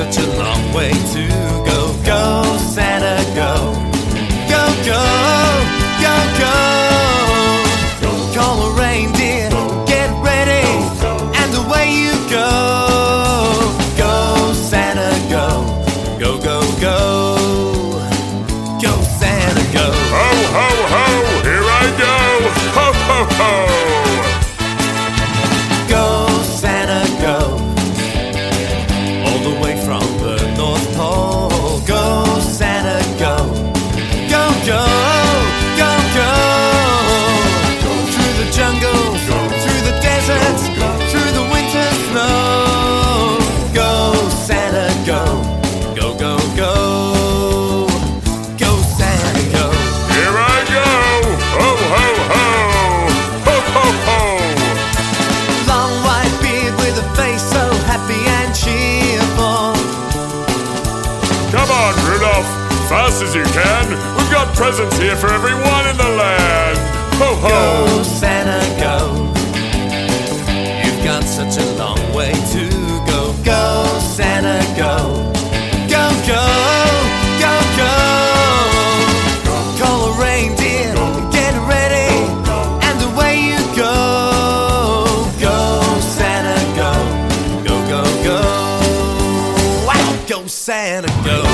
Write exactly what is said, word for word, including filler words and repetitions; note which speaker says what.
Speaker 1: such a long way to go. Go, Santa, go. Go, go, go, go. Call a reindeer, get ready, and away you go. Go, Santa, go. Go, go, go. Go, Santa, go.
Speaker 2: Ho, ho, ho, here I go. Ho, ho, ho.
Speaker 1: Go, Santa, go. All the way from the North Pole. Go, Santa, go. Go, go, go, go. Through the jungle, through the deserts, through the winter snow. Go, Santa, go. Go, go, go. Go, Santa, go.
Speaker 2: Here I go. Ho, ho, ho. Ho, ho, ho.
Speaker 1: Long white beard with a face so happy and cheerful.
Speaker 2: Come on, Rudolph. Fast as you can. We've got presents here for everyone in the land. Ho, ho.
Speaker 1: Go, Santa, go. You've got such a long way to go. Go, Santa, go. Go, go, go, go. Call a reindeer, get ready, and away you go. Go, Santa, go. Go, go, go. Wow, go, Santa, go.